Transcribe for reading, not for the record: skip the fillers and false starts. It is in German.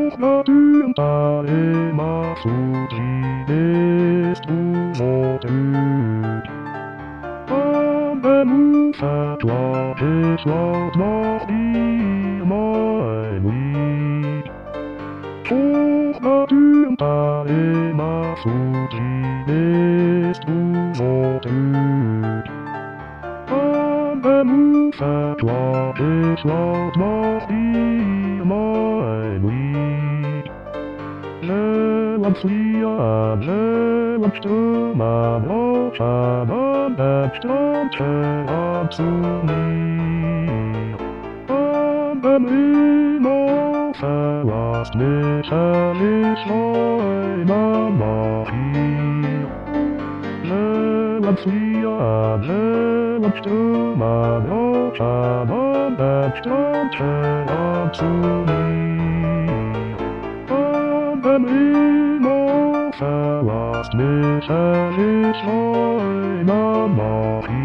Hochnaturentae Masutrines Umotet. An dem Ufer klappt laut nach dir mein Lied. Hochnaturentae Masutrines Umotet. An dem Ufer klappt laut nach dir mein Lied. Leland fliehen, Leland stürmen, laufen an den Strand heran zu mir. An dem Himmel verlasst mich herrlich Heimat nach hier. Leland fliehen, Leland stürmen, laufen an den Strand heran zu mir. An dem Himmel verlasst mich herrlich Heimat nach hier.